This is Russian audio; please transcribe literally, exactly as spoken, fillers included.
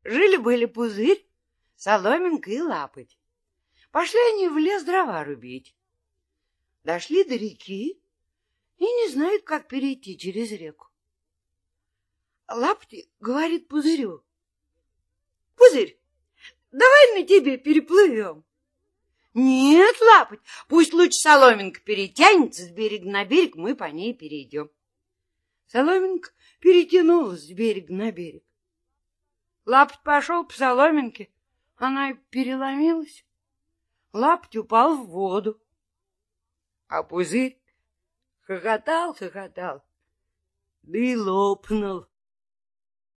Жили-были Пузырь, Соломинка и Лапоть. Пошли они в лес дрова рубить. Дошли до реки и не знают, как перейти через реку. Лапоть говорит Пузырю: «Пузырь, давай на тебе переплывем». «Нет, Лапоть, пусть лучше Соломинка перетянется с берега на берег, мы по ней перейдем». Соломинка перетянулась с берега на берег. Лапоть пошел по соломинке, она и переломилась. Лапоть упал в воду. А Пузырь хохотал, хохотал, да и лопнул.